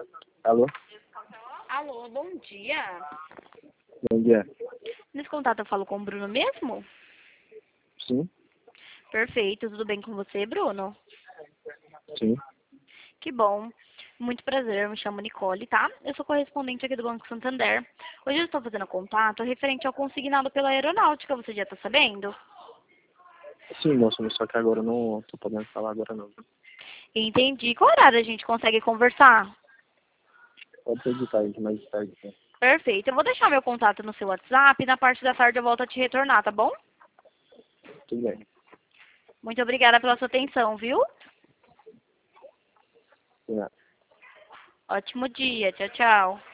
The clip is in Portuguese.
Alô? Alô, bom dia. Bom dia. Nesse contato eu falo com o Bruno mesmo? Sim? Perfeito, tudo bem com você, Bruno? Sim. Que bom. Muito prazer, eu me chamo Nicole, tá? Eu sou correspondente aqui do Banco Santander. Hoje eu estou fazendo contato referente ao consignado pela aeronáutica, você já está sabendo? Sim, moço, mas só que agora eu não tô podendo falar agora não. Entendi. Qual horário a gente consegue conversar? Pode ser de tarde, mais de tarde. Né? Perfeito. Eu vou deixar meu contato no seu WhatsApp e na parte da tarde eu volto a te retornar, tá bom? Tudo bem. Muito obrigada pela sua atenção, viu? Sim, Ótimo dia. Tchau, tchau.